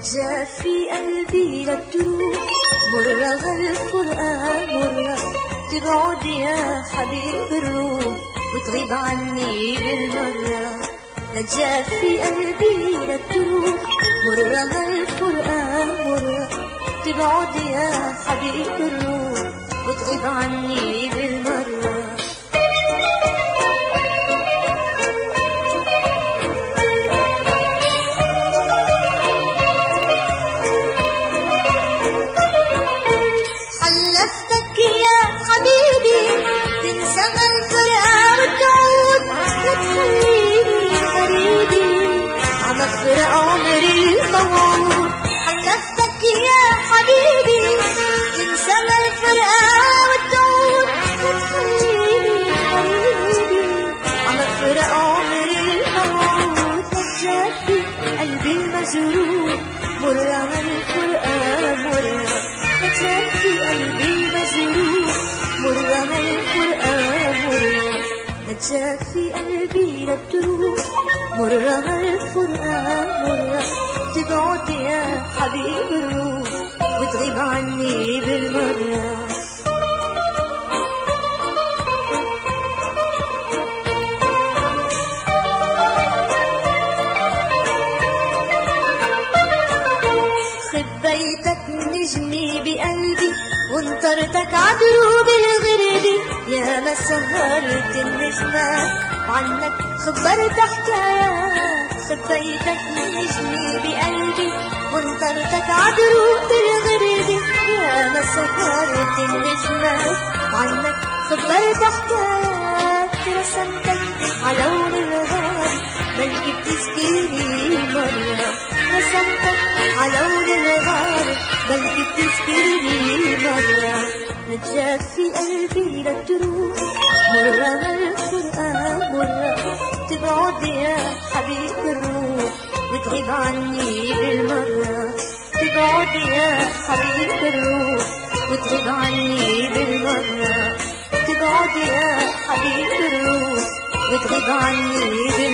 جاء في قلبي لا تروح مرة هالفرقة مرة تبعد يا حبيب الروح وتغيب عني بالمرة. جاء في قلبي لا تروح مرة هالفرقة مرة تبعد يا حبيب الروح وتغيب عني بالمرة. حلفتك يا حبيبي تنسى الفرقة وتعود وتخليني غريبي عم افرق عمري الموعود. حلفتك يا حبيبي تنسى الفرقة وتعود وتخليني غريبي عم افرق عمري الموعود. نجاك قلبي المجروح مرة هالفرقة مرة نجاك قلبي المجروح مرة هالفرقة مرة. نجاك في قلبي لا تروح مرة هالفرقة مرة تبعد يا حبيب الروح وتغيب عني بالمرة. خبيتك نجمي بقلبي وانطرتك عدروب الغربي يا ما سهرت النجمات عنك خبرت حكايات. خبيتك نجمي بقلبي وانطرتك عدروب الغربي يا ما سهرت النجمات عنك خبرت حكايات. رسمتك على لون الغار بلكي بتذكرني مرة. رسمتك على لون الغار بلكي بتذكرني مرة. نجاك في قلبي لا تروح مرة هالفرقة مرة تبعد يا حبيب الروح وتغيب عني بالمرة. تبعد يا حبيب الروح وتغيب عني بالمرة. تبعد يا حبيب الروح وتغيب عني بالمرة.